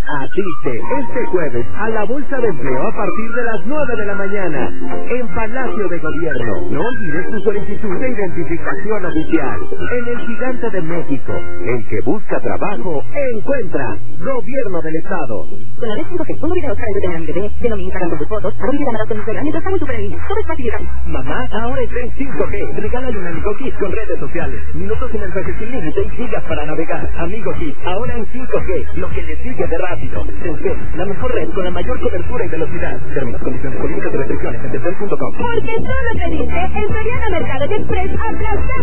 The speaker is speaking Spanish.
Asiste este jueves a la Bolsa de Empleo a partir de las 9 de la mañana en Palacio de Gobierno. No olvides tu solicitud de identificación oficial. En el Gigante de México, el que busca trabajo, encuentra. Gobierno del Estado. Con la D5G, pongo videos para entretener a mi bebé, lleno mi Instagram con tus fotos, hago videollamadas con mi suegra mientras estamos súper en línea. Todo es fácil y rápido. Mamá, ahora está en 5G. Regálale un Amigo Kids con redes sociales. Minutos en mensajes sin límite y gigas para navegar. Amigo Kids, ahora en 5G. Lo que le sigue de rápido. Telcel, la mejor red con la mayor cobertura y velocidad. Términos, condiciones, políticas y restricciones en telcel.com. Porque solo pediste en Soriana Mercado Express aplastamos